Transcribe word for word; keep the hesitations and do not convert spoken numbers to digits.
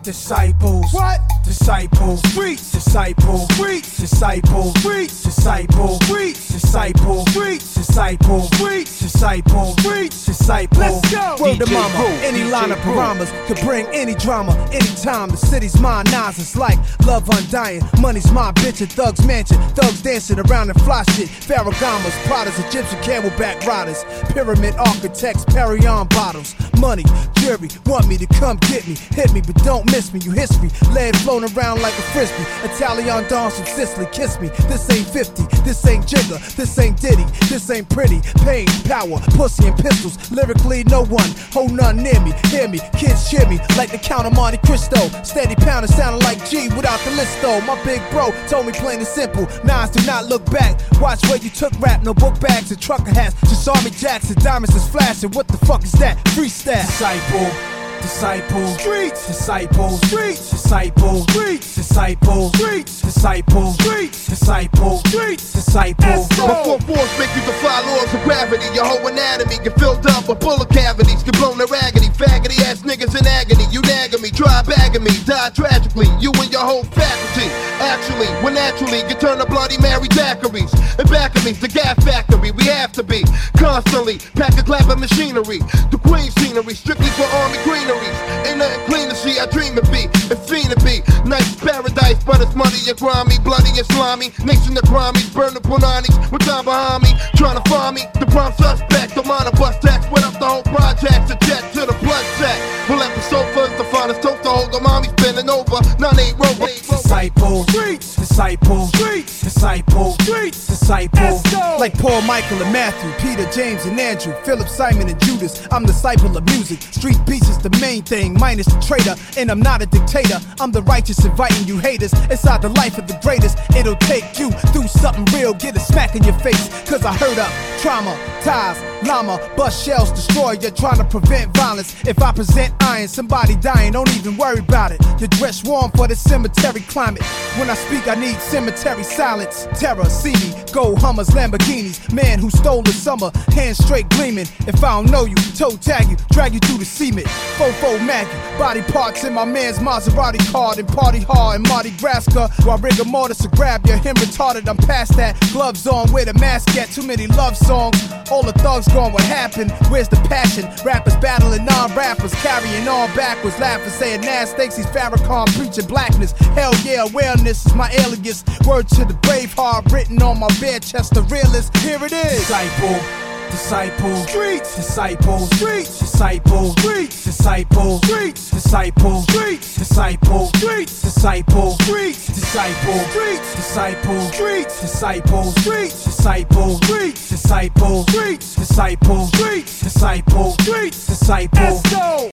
Disciples. What? Disciples. Streets. Disciples. Streets. Disciples. Streets. Disciples. Streets. Disciples. Streets. Disciples. Streets. Disciples. Streets. Disciples. Let's go. Word to D J mama. Brew. Any D J line of Brew. parameters could bring any drama, anytime. The city's mine, Nas is like love undying. Money's my bitch at Thug's mansion. Thugs dancing around in fly shit. Ferragamas, Pradas, Egyptian camelback riders. Pyramid architects, Perrier bottles. Money, jury, want me to come get me. Hit me, but don't miss me. You history, lead floating around like a frisbee. Italian dance from Sicily, kiss me. This ain't fifty, this ain't Jigga, this ain't Diddy, this ain't pretty. Pain, power, pussy and pistols. Lyrically, no one, hold none near me. Hear me, kids cheer me like the Count of Monte Cristo. Steady pounding, sounding like G without the list though. My big bro told me plain and simple. Nas, do not look back. Watch where you took rap, no book bags and trucker hats. Just Army Jackson, diamonds is flashing. What the fuck is that? Freestyle. Disciple. Disciples, Streets. disciples, Streets. disciples, Streets. disciples, Streets. disciples, Streets. disciples, Streets. disciples. Let's go. My four force make you defy laws of gravity. Your whole anatomy get filled up with bullet cavities. Get blown to raggedy, faggoty ass niggas in agony. You nagging me, try bagging me, die tragically. You and your whole faculty. Actually, when naturally get turned to Bloody Mary daiquiris. And back of me's the gas factory. We have to be constantly pack a clap of machinery. The queen scenery, strictly for army greeneries. Ain't nothing clean to see. I dream to be and fiend to be. Nice paradise, but it's muddy and grimy, bloody and slimy. Nation of crimies, burn the punanis with time behind me, trying to find me. The prime suspect, the minor bus tax, went up the whole project, a jet to the blood sack. Pull up the sofas, the finest toast to hold the mommy's bending over. None ain't robot. Disciples, Streets. disciples, Streets. disciples, Streets. disciples. Let's go. Like Paul, Michael, and Matthew, Peter, James, and Andrew, Philip, Simon, and Judas. I'm the disciple of music. Street beats is the main thing, minus the traitor. And I'm not a dictator. I'm the righteous inviting you haters inside the life of the greatest. It'll take you through something real, get a smack in your face. Cause I heard up, trauma, ties, llama, bust shells, destroy. You're trying to prevent violence. If I present iron, somebody dying, don't even worry about it. You're dressed warm for the cemetery climate. When I speak, I need cemetery silence. Terror, see me, gold Hummers, Lamborghinis. Man who stole the summer, hands straight gleaming. If I don't know you, toe tag you, drag you through the cement. Fofo Maggie, body parts in my man's Maserati card. And party hard in Mardi Grasca. While rigor mortis to grab your him retarded, I'm past that. Gloves on, where the mask at, too many love songs. All the thugs gone, what happened? Where's the passion? Rappers battling non-rappers, carrying on backwards, laughing, saying Nas thinks he's Farrakhan, preaching blackness. Hell yeah, awareness is my alias. Word to the brave heart, written on my bare chest, the realest. Here it is. Disciple, disciples, Streets. disciples, Streets. disciples, Streets. disciples, Streets. disciples, Streets. disciples, Streets. disciples, Streets. disciples, Streets. disciples, Streets. disciples, Streets. disciples, Streets. disciples, Streets. disciples, Streets. disciples, Streets. disciples. Let's go.